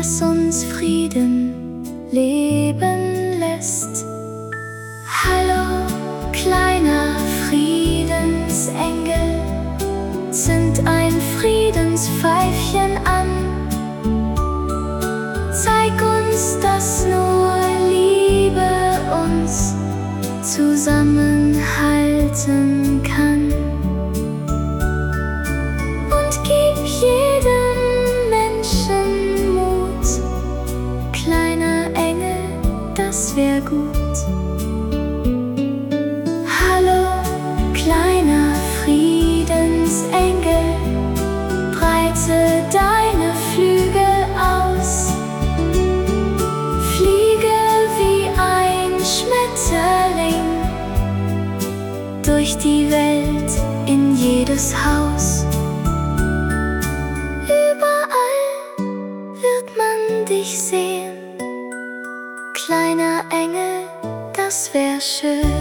das uns Frieden leben lässt. Hallo, kleiner Friedensengel, zünd ein Friedenspfeifchen an. Zeig uns, dass nur Liebe uns zusammenhalten kann. Und gib jedem Menschen Mut, kleiner Engel, das wär gut. Hallo, kleiner Friedensengel, breite deine Flügel aus. Fliege wie ein Schmetterling durch die Welt in jedes Haus. Überall wird man dich sehen, kleiner Engel, das wär schön.